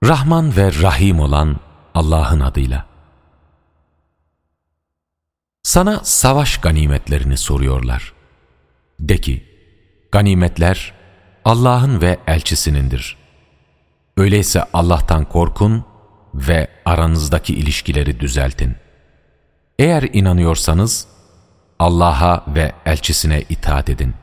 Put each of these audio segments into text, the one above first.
Rahman ve Rahim olan Allah'ın adıyla. Sana savaş ganimetlerini soruyorlar. De ki, ganimetler Allah'ın ve elçisinindir. Öyleyse Allah'tan korkun ve aranızdaki ilişkileri düzeltin. Eğer inanıyorsanız Allah'a ve elçisine itaat edin.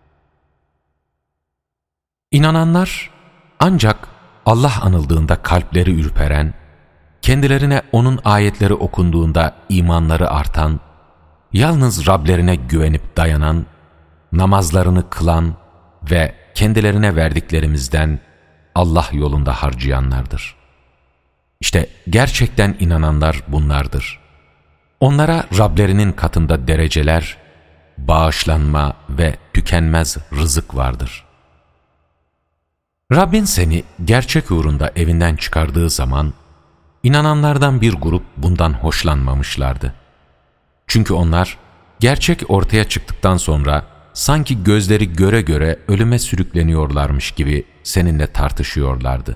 İnananlar ancak Allah anıldığında kalpleri ürperen, kendilerine O'nun ayetleri okunduğunda imanları artan, yalnız Rablerine güvenip dayanan, namazlarını kılan ve kendilerine verdiklerimizden Allah yolunda harcayanlardır. İşte gerçekten inananlar bunlardır. Onlara Rablerinin katında dereceler, bağışlanma ve tükenmez rızık vardır. Rabbin seni gerçek uğrunda evinden çıkardığı zaman, inananlardan bir grup bundan hoşlanmamışlardı. Çünkü onlar, gerçek ortaya çıktıktan sonra, sanki gözleri göre göre ölüme sürükleniyorlarmış gibi seninle tartışıyorlardı.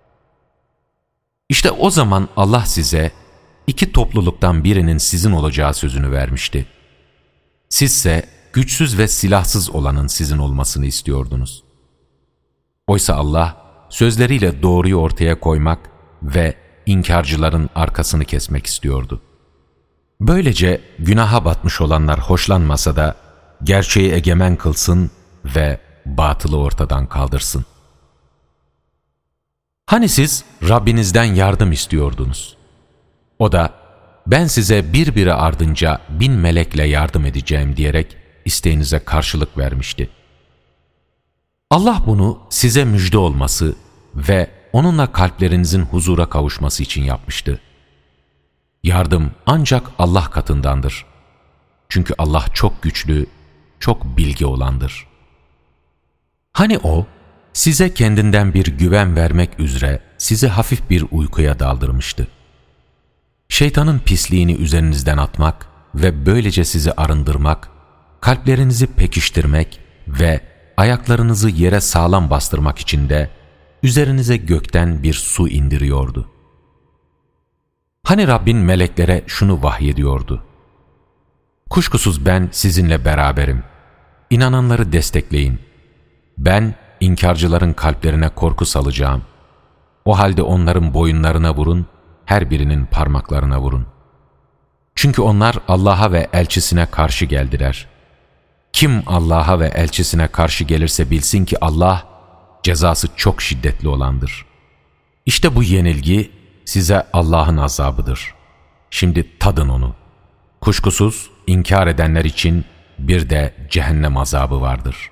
İşte o zaman Allah size, iki topluluktan birinin sizin olacağı sözünü vermişti. Sizse güçsüz ve silahsız olanın sizin olmasını istiyordunuz. Oysa Allah, sözleriyle doğruyu ortaya koymak ve inkarcıların arkasını kesmek istiyordu. Böylece günaha batmış olanlar hoşlanmasa da, gerçeği egemen kılsın ve batılı ortadan kaldırsın. Hani siz Rabbinizden yardım istiyordunuz? O da, ben size birbiri ardınca 1000 melekle yardım edeceğim diyerek isteğinize karşılık vermişti. Allah bunu size müjde olması ve onunla kalplerinizin huzura kavuşması için yapmıştı. Yardım ancak Allah katındandır. Çünkü Allah çok güçlü, çok bilgi olandır. Hani O, size kendinden bir güven vermek üzere sizi hafif bir uykuya daldırmıştı. Şeytanın pisliğini üzerinizden atmak ve böylece sizi arındırmak, kalplerinizi pekiştirmek ve ayaklarınızı yere sağlam bastırmak için de üzerinize gökten bir su indiriyordu. Hani Rabbin meleklere şunu vahyediyordu: kuşkusuz ben sizinle beraberim. İnananları destekleyin. Ben inkarcıların kalplerine korku salacağım. O halde onların boyunlarına vurun, her birinin parmaklarına vurun. Çünkü onlar Allah'a ve elçisine karşı geldiler. Kim Allah'a ve elçisine karşı gelirse bilsin ki Allah, cezası çok şiddetli olandır. İşte bu yenilgi size Allah'ın azabıdır. Şimdi tadın onu. Kuşkusuz inkar edenler için bir de cehennem azabı vardır.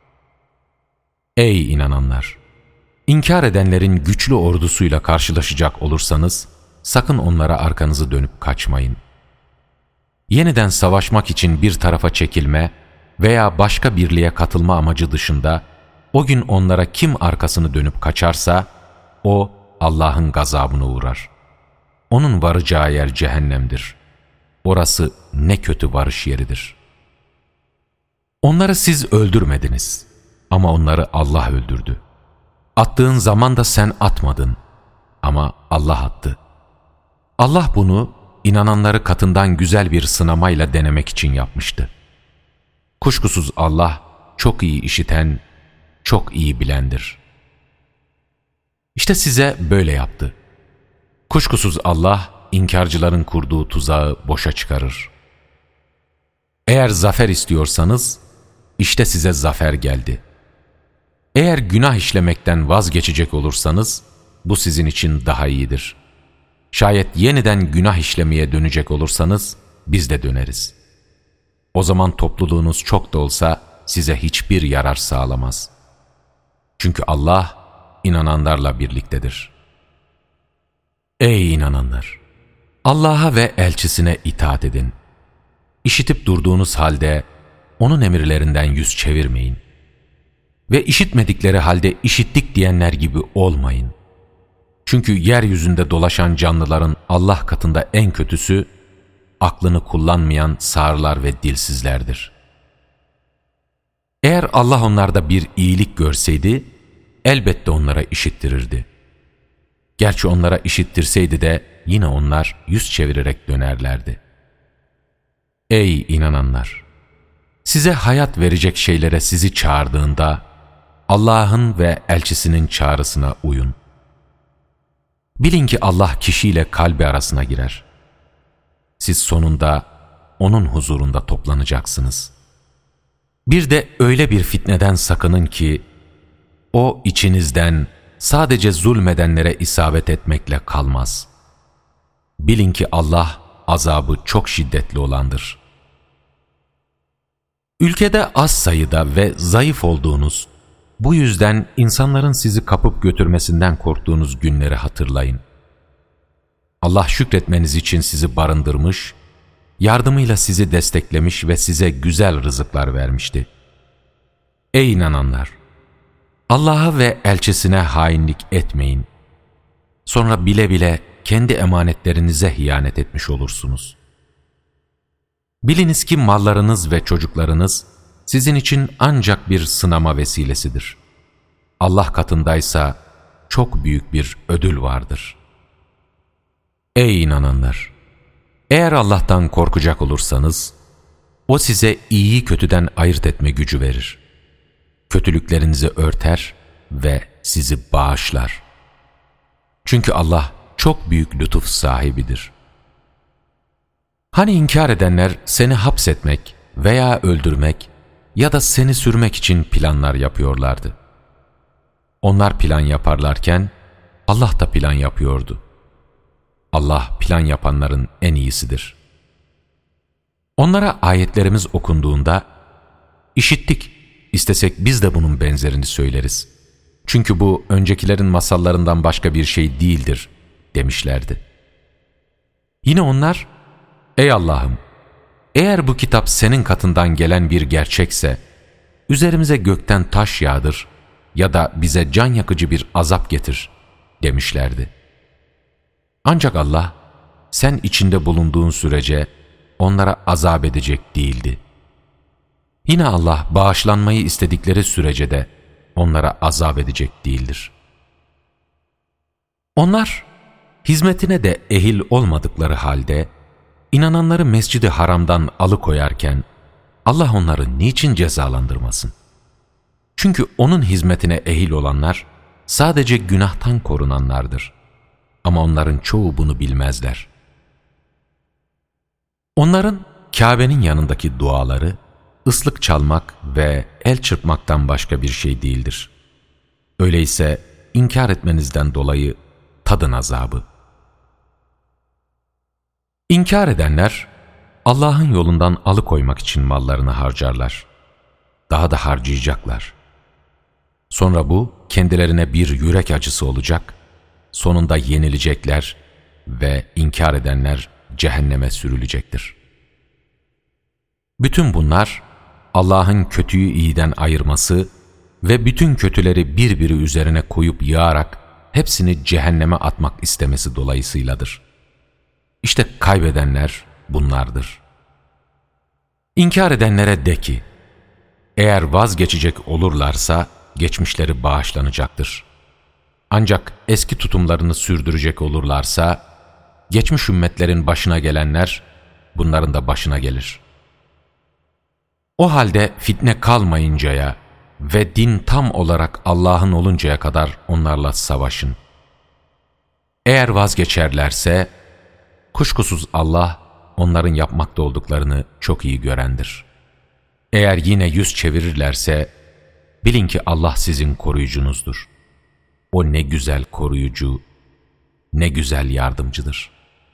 Ey inananlar! İnkar edenlerin güçlü ordusuyla karşılaşacak olursanız, sakın onlara arkanızı dönüp kaçmayın. Yeniden savaşmak için bir tarafa çekilme veya başka birliğe katılma amacı dışında, o gün onlara kim arkasını dönüp kaçarsa, o Allah'ın gazabına uğrar. Onun varacağı yer cehennemdir. Orası ne kötü varış yeridir. Onları siz öldürmediniz ama onları Allah öldürdü. Attığın zaman da sen atmadın ama Allah attı. Allah bunu inananları katından güzel bir sınamayla denemek için yapmıştı. Kuşkusuz Allah çok iyi işiten, çok iyi bilendir. İşte size böyle yaptı. Kuşkusuz Allah inkarcıların kurduğu tuzağı boşa çıkarır. Eğer zafer istiyorsanız, işte size zafer geldi. Eğer günah işlemekten vazgeçecek olursanız, bu sizin için daha iyidir. Şayet yeniden günah işlemeye dönecek olursanız, biz de döneriz. O zaman topluluğunuz çok da olsa size hiçbir yarar sağlamaz. Çünkü Allah inananlarla birliktedir. Ey inananlar! Allah'a ve elçisine itaat edin. İşitip durduğunuz halde O'nun emirlerinden yüz çevirmeyin. Ve işitmedikleri halde işittik diyenler gibi olmayın. Çünkü yeryüzünde dolaşan canlıların Allah katında en kötüsü, aklını kullanmayan sağırlar ve dilsizlerdir. Eğer Allah onlarda bir iyilik görseydi, elbette onlara işittirirdi. Gerçi onlara işittirseydi de yine onlar yüz çevirerek dönerlerdi. Ey inananlar! Size hayat verecek şeylere sizi çağırdığında Allah'ın ve elçisinin çağrısına uyun. Bilin ki Allah kişiyle kalbi arasına girer. Siz sonunda O'nun huzurunda toplanacaksınız. Bir de öyle bir fitneden sakının ki O içinizden sadece zulmedenlere isabet etmekle kalmaz. Bilin ki Allah azabı çok şiddetli olandır. Ülkede az sayıda ve zayıf olduğunuz, bu yüzden insanların sizi kapıp götürmesinden korktuğunuz günleri hatırlayın. Allah şükretmeniz için sizi barındırmış, yardımıyla sizi desteklemiş ve size güzel rızıklar vermişti. Ey inananlar! Allah'a ve elçisine hainlik etmeyin. Sonra bile bile kendi emanetlerinize hıyanet etmiş olursunuz. Biliniz ki mallarınız ve çocuklarınız sizin için ancak bir sınama vesilesidir. Allah katındaysa çok büyük bir ödül vardır. Ey inananlar! Eğer Allah'tan korkacak olursanız, O size iyiyi kötüden ayırt etme gücü verir. Kötülüklerinizi örter ve sizi bağışlar. Çünkü Allah çok büyük lütuf sahibidir. Hani inkar edenler seni hapsetmek veya öldürmek ya da seni sürmek için planlar yapıyorlardı. Onlar plan yaparlarken Allah da plan yapıyordu. Allah plan yapanların en iyisidir. Onlara ayetlerimiz okunduğunda, "İşittik, istesek biz de bunun benzerini söyleriz. Çünkü bu öncekilerin masallarından başka bir şey değildir," demişlerdi. Yine onlar, "Ey Allah'ım, eğer bu kitap senin katından gelen bir gerçekse, üzerimize gökten taş yağdır ya da bize can yakıcı bir azap getir," demişlerdi. Ancak Allah, sen içinde bulunduğun sürece onlara azap edecek değildi. Yine Allah bağışlanmayı istedikleri sürece de onlara azap edecek değildir. Onlar, hizmetine de ehil olmadıkları halde, inananları Mescid-i Haram'dan alıkoyarken, Allah onları niçin cezalandırmasın? Çünkü O'nun hizmetine ehil olanlar, sadece günahtan korunanlardır. Ama onların çoğu bunu bilmezler. Onların Kabe'nin yanındaki duaları, ıslık çalmak ve el çırpmaktan başka bir şey değildir. Öyleyse inkar etmenizden dolayı tadın azabı. İnkar edenler, Allah'ın yolundan alıkoymak için mallarını harcarlar. Daha da harcayacaklar. Sonra bu kendilerine bir yürek acısı olacak, sonunda yenilecekler ve inkar edenler cehenneme sürülecektir. Bütün bunlar, Allah'ın kötüyü iyiden ayırması ve bütün kötüleri birbiri üzerine koyup yağarak hepsini cehenneme atmak istemesi dolayısıyladır. İşte kaybedenler bunlardır. İnkar edenlere de ki, eğer vazgeçecek olurlarsa geçmişleri bağışlanacaktır. Ancak eski tutumlarını sürdürecek olurlarsa, geçmiş ümmetlerin başına gelenler bunların da başına gelir. O halde fitne kalmayıncaya ve din tam olarak Allah'ın oluncaya kadar onlarla savaşın. Eğer vazgeçerlerse, kuşkusuz Allah onların yapmakta olduklarını çok iyi görendir. Eğer yine yüz çevirirlerse, bilin ki Allah sizin koruyucunuzdur. O ne güzel koruyucu, ne güzel yardımcıdır.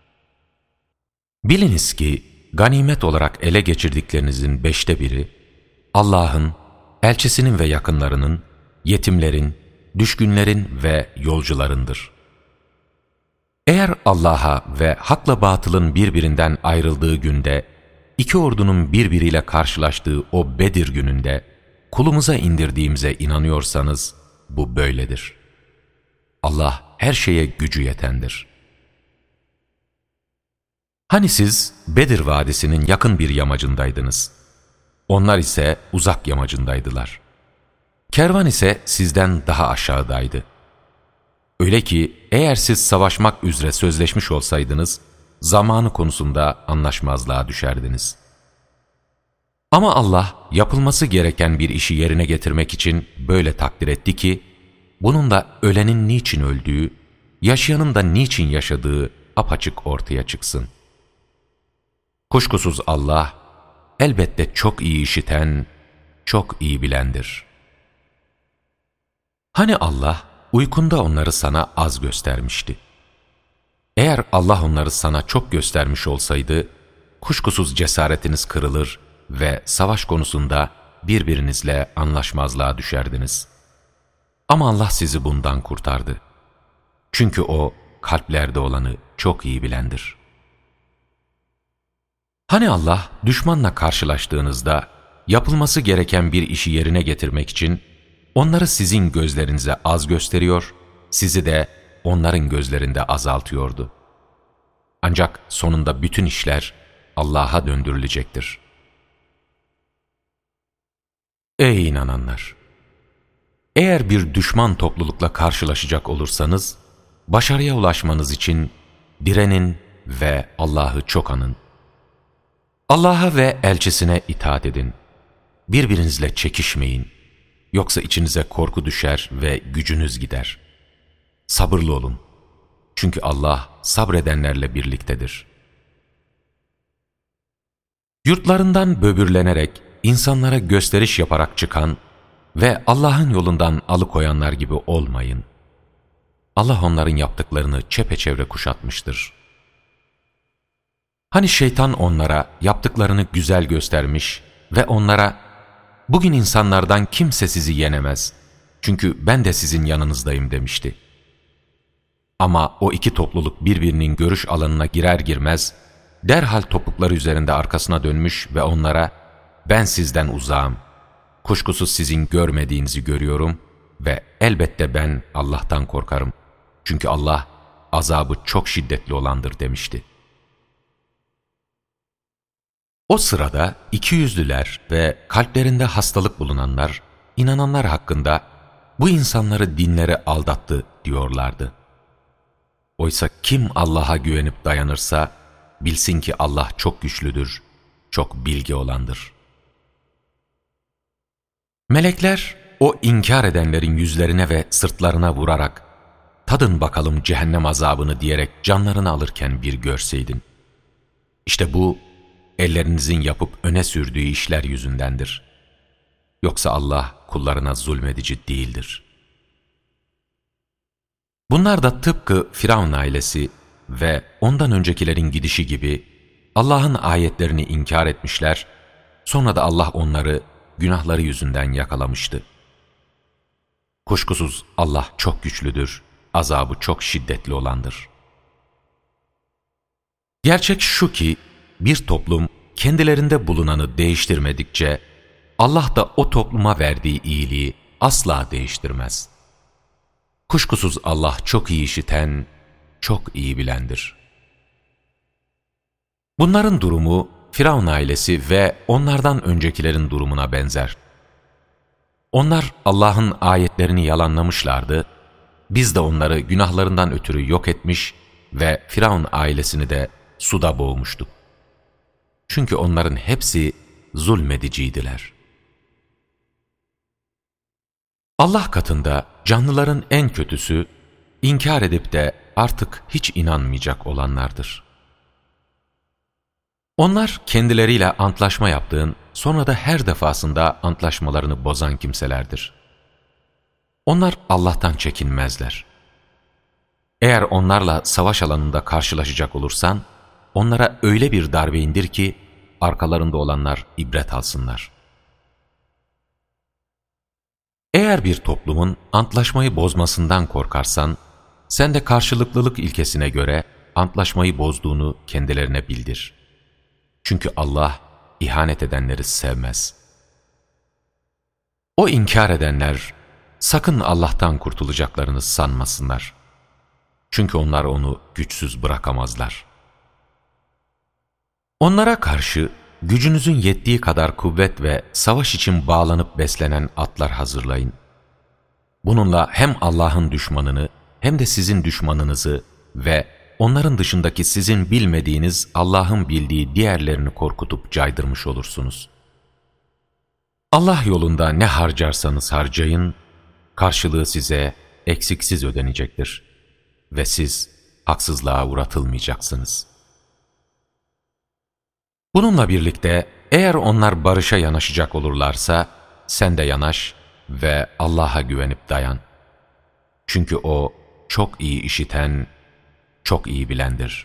Biliniz ki, ganimet olarak ele geçirdiklerinizin 1/5, Allah'ın, elçisinin ve yakınlarının, yetimlerin, düşkünlerin ve yolcularındır. Eğer Allah'a ve hakla batılın birbirinden ayrıldığı günde, iki ordunun birbiriyle karşılaştığı o Bedir gününde, kulumuza indirdiğimize inanıyorsanız, bu böyledir. Allah her şeye gücü yetendir. Hani siz Bedir Vadisi'nin yakın bir yamacındaydınız. Onlar ise uzak yamacındaydılar. Kervan ise sizden daha aşağıdaydı. Öyle ki eğer siz savaşmak üzere sözleşmiş olsaydınız, zamanı konusunda anlaşmazlığa düşerdiniz. Ama Allah yapılması gereken bir işi yerine getirmek için böyle takdir etti ki, bunun da ölenin niçin öldüğü, yaşayanın da niçin yaşadığı apaçık ortaya çıksın. Kuşkusuz Allah, elbette çok iyi işiten, çok iyi bilendir. Hani Allah, uykunda onları sana az göstermişti. Eğer Allah onları sana çok göstermiş olsaydı, kuşkusuz cesaretiniz kırılır ve savaş konusunda birbirinizle anlaşmazlığa düşerdiniz. Ama Allah sizi bundan kurtardı. Çünkü O, kalplerde olanı çok iyi bilendir. Hani Allah, düşmanla karşılaştığınızda, yapılması gereken bir işi yerine getirmek için, onları sizin gözlerinize az gösteriyor, sizi de onların gözlerinde azaltıyordu. Ancak sonunda bütün işler Allah'a döndürülecektir. Ey inananlar! Eğer bir düşman toplulukla karşılaşacak olursanız, başarıya ulaşmanız için direnin ve Allah'ı çok anın. Allah'a ve elçisine itaat edin. Birbirinizle çekişmeyin. Yoksa içinize korku düşer ve gücünüz gider. Sabırlı olun. Çünkü Allah sabredenlerle birliktedir. Yurtlarından böbürlenerek, insanlara gösteriş yaparak çıkan ve Allah'ın yolundan alıkoyanlar gibi olmayın. Allah onların yaptıklarını çepeçevre kuşatmıştır. Hani şeytan onlara yaptıklarını güzel göstermiş ve onlara, bugün insanlardan kimse sizi yenemez, çünkü ben de sizin yanınızdayım demişti. Ama o iki topluluk birbirinin görüş alanına girer girmez, derhal topukları üzerinde arkasına dönmüş ve onlara, ben sizden uzağım, kuşkusuz sizin görmediğinizi görüyorum ve elbette ben Allah'tan korkarım. Çünkü Allah azabı çok şiddetli olandır demişti. O sırada ikiyüzlüler ve kalplerinde hastalık bulunanlar, inananlar hakkında bu insanları dinleri aldattı diyorlardı. Oysa kim Allah'a güvenip dayanırsa, bilsin ki Allah çok güçlüdür, çok bilgi olandır. Melekler, o inkar edenlerin yüzlerine ve sırtlarına vurarak, tadın bakalım cehennem azabını diyerek canlarını alırken bir görseydin. İşte bu, ellerinizin yapıp öne sürdüğü işler yüzündendir. Yoksa Allah kullarına zulmedici değildir. Bunlar da tıpkı Firavun ailesi ve ondan öncekilerin gidişi gibi Allah'ın ayetlerini inkar etmişler, sonra da Allah onları günahları yüzünden yakalamıştı. Kuşkusuz Allah çok güçlüdür, azabı çok şiddetli olandır. Gerçek şu ki, bir toplum kendilerinde bulunanı değiştirmedikçe, Allah da o topluma verdiği iyiliği asla değiştirmez. Kuşkusuz Allah çok iyi işiten, çok iyi bilendir. Bunların durumu, Firavun ailesi ve onlardan öncekilerin durumuna benzer. Onlar Allah'ın ayetlerini yalanlamışlardı, biz de onları günahlarından ötürü yok etmiş ve Firavun ailesini de suda boğmuştuk. Çünkü onların hepsi zulmediciydiler. Allah katında canlıların en kötüsü, inkar edip de artık hiç inanmayacak olanlardır. Onlar kendileriyle antlaşma yaptığın, sonra da her defasında antlaşmalarını bozan kimselerdir. Onlar Allah'tan çekinmezler. Eğer onlarla savaş alanında karşılaşacak olursan, onlara öyle bir darbe indir ki, arkalarında olanlar ibret alsınlar. Eğer bir toplumun antlaşmayı bozmasından korkarsan, sen de karşılıklılık ilkesine göre antlaşmayı bozduğunu kendilerine bildir. Çünkü Allah ihanet edenleri sevmez. O inkar edenler, sakın Allah'tan kurtulacaklarını sanmasınlar. Çünkü onlar onu güçsüz bırakamazlar. Onlara karşı gücünüzün yettiği kadar kuvvet ve savaş için bağlanıp beslenen atlar hazırlayın. Bununla hem Allah'ın düşmanını hem de sizin düşmanınızı ve onların dışındaki sizin bilmediğiniz Allah'ın bildiği diğerlerini korkutup caydırmış olursunuz. Allah yolunda ne harcarsanız harcayın, karşılığı size eksiksiz ödenecektir ve siz haksızlığa uğratılmayacaksınız. Bununla birlikte eğer onlar barışa yanaşacak olurlarsa sen de yanaş ve Allah'a güvenip dayan. Çünkü O çok iyi işiten, çok iyi bilendir.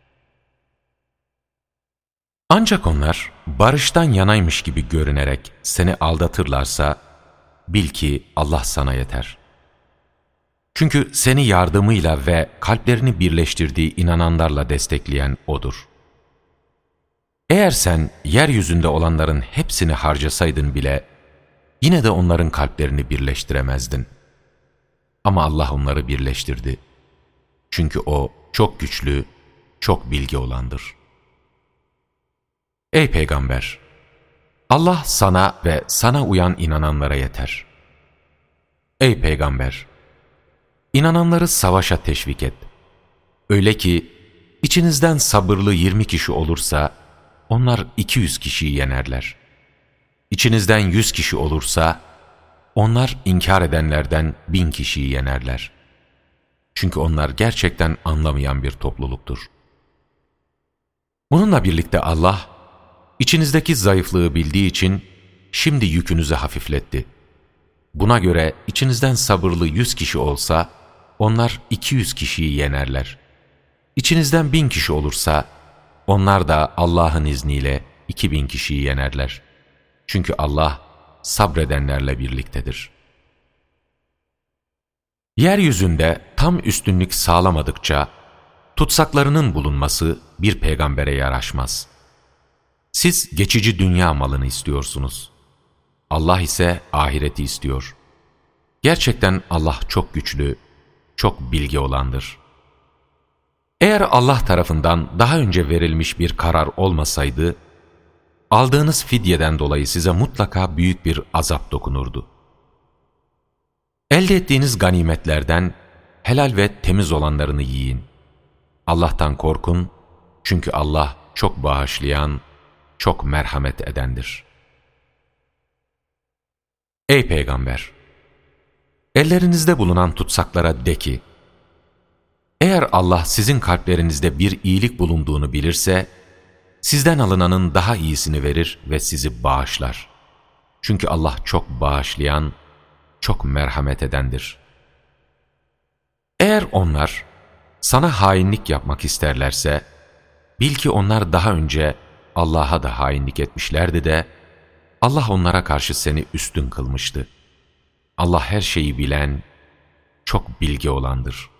Ancak onlar barıştan yanaymış gibi görünerek seni aldatırlarsa bil ki Allah sana yeter. Çünkü seni yardımıyla ve kalplerini birleştirdiği inananlarla destekleyen O'dur. Eğer sen yeryüzünde olanların hepsini harcasaydın bile yine de onların kalplerini birleştiremezdin. Ama Allah onları birleştirdi. Çünkü O çok güçlü, çok bilgi olandır. Ey Peygamber! Allah sana ve sana uyan inananlara yeter. Ey Peygamber! İnananları savaşa teşvik et. Öyle ki içinizden sabırlı 20 kişi olursa onlar 200 kişiyi yenerler. İçinizden 100 kişi olursa onlar inkar edenlerden 1000 kişiyi yenerler. Çünkü onlar gerçekten anlamayan bir topluluktur. Bununla birlikte Allah, içinizdeki zayıflığı bildiği için şimdi yükünüzü hafifletti. Buna göre içinizden sabırlı 100 kişi olsa, onlar 200 kişiyi yenerler. İçinizden 1000 kişi olursa, onlar da Allah'ın izniyle 2000 kişiyi yenerler. Çünkü Allah sabredenlerle birliktedir. Yeryüzünde tam üstünlük sağlamadıkça, tutsaklarının bulunması bir peygambere yaraşmaz. Siz geçici dünya malını istiyorsunuz. Allah ise ahireti istiyor. Gerçekten Allah çok güçlü, çok bilgi olandır. Eğer Allah tarafından daha önce verilmiş bir karar olmasaydı, aldığınız fidyeden dolayı size mutlaka büyük bir azap dokunurdu. Elde ettiğiniz ganimetlerden helal ve temiz olanlarını yiyin. Allah'tan korkun, çünkü Allah çok bağışlayan, çok merhamet edendir. Ey Peygamber! Ellerinizde bulunan tutsaklara de ki, eğer Allah sizin kalplerinizde bir iyilik bulunduğunu bilirse, sizden alınanın daha iyisini verir ve sizi bağışlar. Çünkü Allah çok bağışlayan, çok merhamet edendir. Eğer onlar sana hainlik yapmak isterlerse, bil ki onlar daha önce Allah'a da hainlik etmişlerdi de, Allah onlara karşı seni üstün kılmıştı. Allah her şeyi bilen, çok bilgi olandır.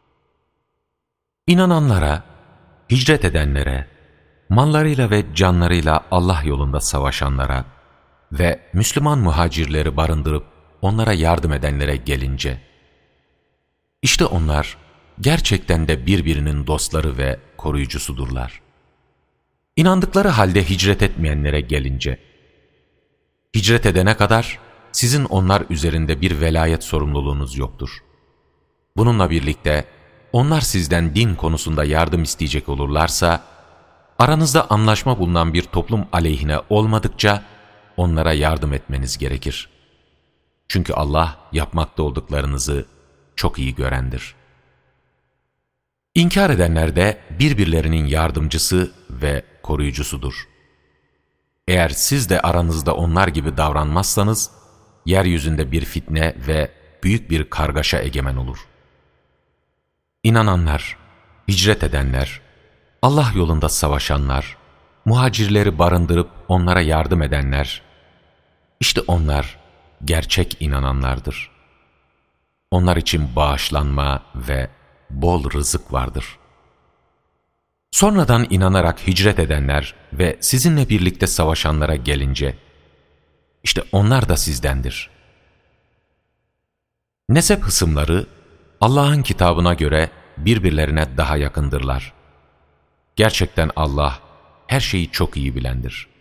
İnananlara, hicret edenlere, mallarıyla ve canlarıyla Allah yolunda savaşanlara ve Müslüman muhacirleri barındırıp onlara yardım edenlere gelince, işte onlar gerçekten de birbirinin dostları ve koruyucusudurlar. İnandıkları halde hicret etmeyenlere gelince, hicret edene kadar sizin onlar üzerinde bir velayet sorumluluğunuz yoktur. Bununla birlikte onlar sizden din konusunda yardım isteyecek olurlarsa, aranızda anlaşma bulunan bir toplum aleyhine olmadıkça onlara yardım etmeniz gerekir. Çünkü Allah yapmakta olduklarınızı çok iyi görendir. İnkar edenler de birbirlerinin yardımcısı ve koruyucusudur. Eğer siz de aranızda onlar gibi davranmazsanız, yeryüzünde bir fitne ve büyük bir kargaşa egemen olur. İnananlar, hicret edenler, Allah yolunda savaşanlar, muhacirleri barındırıp onlara yardım edenler, işte onlar gerçek inananlardır. Onlar için bağışlanma ve bol rızık vardır. Sonradan inanarak hicret edenler ve sizinle birlikte savaşanlara gelince, işte onlar da sizdendir. Nesep hısımları Allah'ın kitabına göre birbirlerine daha yakındırlar. Gerçekten Allah her şeyi çok iyi bilendir.